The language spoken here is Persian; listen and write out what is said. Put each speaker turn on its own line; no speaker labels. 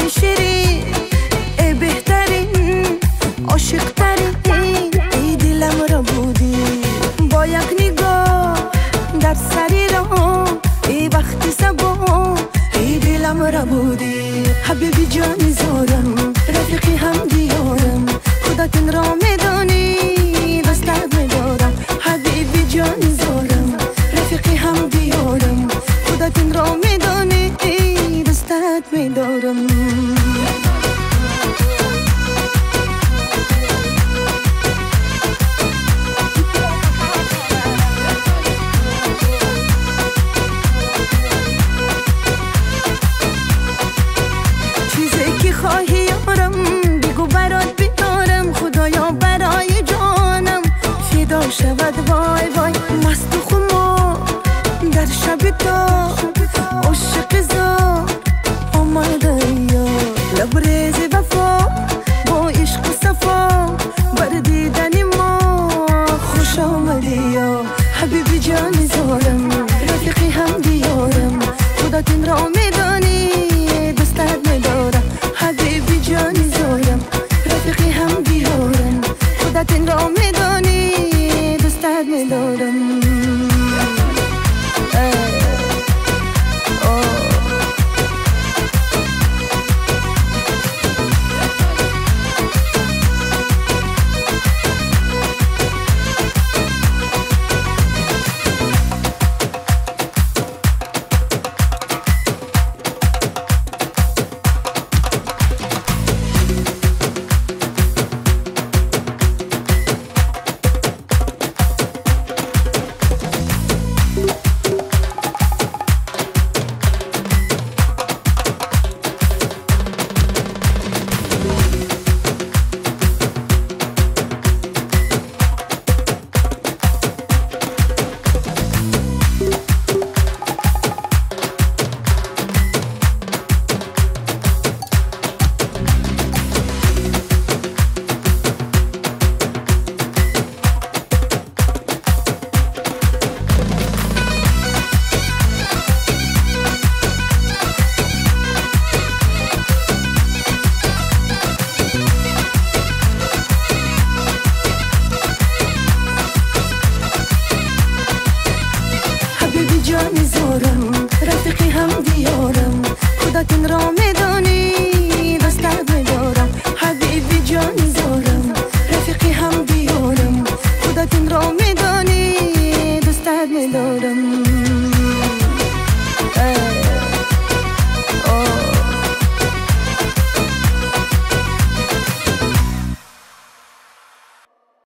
شیرین ای بهترین عاشق ترین ای دلم را بودی با یک نگاه در سری را ای وقتی سبا ای دلم را بودی حبیبی جان زارم رفیقی هم دیارم خدا تن را میدانی دستت میدارم حبیبی جان زارم رفیقی هم دیارم خدا تن را میدانی دستت میدارم خواهی یارم بگو برات بیارم خدایا برای جانم فدا شود وای وای مست و خمار در شب تا عاشق زار آمده یا لبریز وفا با عشق و صفا بر دیدن ما خوش آمدی یا حبیبی جان زارم رفیقی هم دیارم خدا تن را میدانی دستت میدارم حبیبی جان زارم رفیقی هم دیارم خدا تن را میدانی دستت میدارم رفیقی هم دیارم خدا تن را میدارم